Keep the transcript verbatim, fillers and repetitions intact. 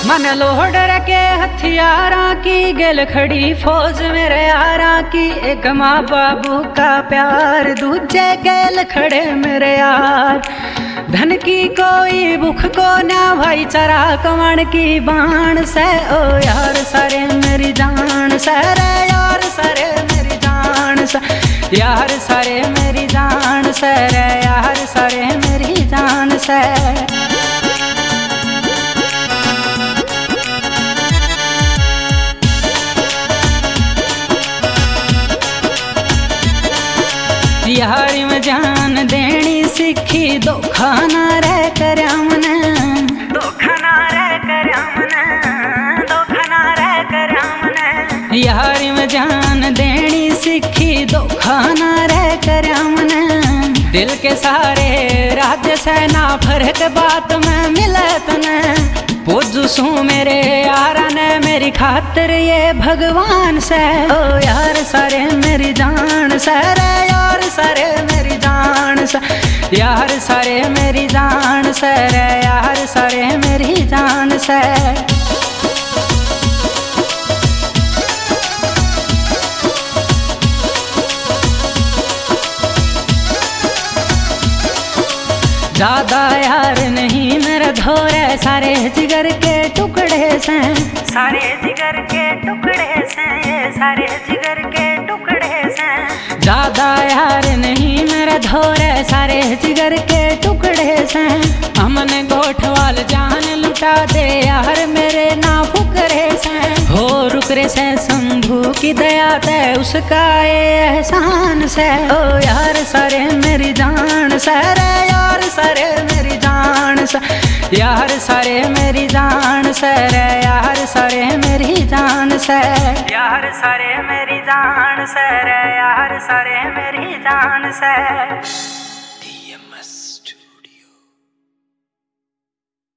मन लोडर के हथियारा की गेल खड़ी फौज मेरे यारा की। एक माँ बाबू का प्यार दूजे गेल खड़े मेरे यार। धन की कोई भूख को ना भाईचारा कमाण की बाण से। ओ यार सारे मेरी जान से रे यार सारे मेरी जान से। यार सारे मेरी जान से रे यार सारे मेरी जान से। यारी में जान देनी सीखी धोखा ना रह करया मने। धोखा ना रह करया मने। धोखा ना रह करया मने। यारी में जान देनी सीखी धोखा ना रह करया मने। दिल के सारे राज्य से ना फर्क बात में मिले तने। पूजू सू मेरे यारा ने मेरी खातिर ये भगवान से। ओ यार सारे मेरी जान से रे यार सारे मेरी जान से। यार सारे मेरी जान से रे यार सारे मेरी जान से। ज्यादा यार नहीं मेरा धोरे सारे जिगर के टुकड़े से। सारे जिगर के टुकड़े से। सारे जिगर के टुकड़े से। ज्यादा यार नहीं मेरा धोरे सारे जिगर के टुकड़े से। हमने गोठवाल जान लुटा दे यार मेरे ना फुकरे से। हो रुकरे से शंभू की दया ते उसका ये एहसान से। ओ यार सारे मेरी जान से रे यार सारे मेरी जान से। यार सारे मेरी जान से रे यार सारे मेरी जान से। यार सारे मेरी जान से रे यार सारे मेरी जान से।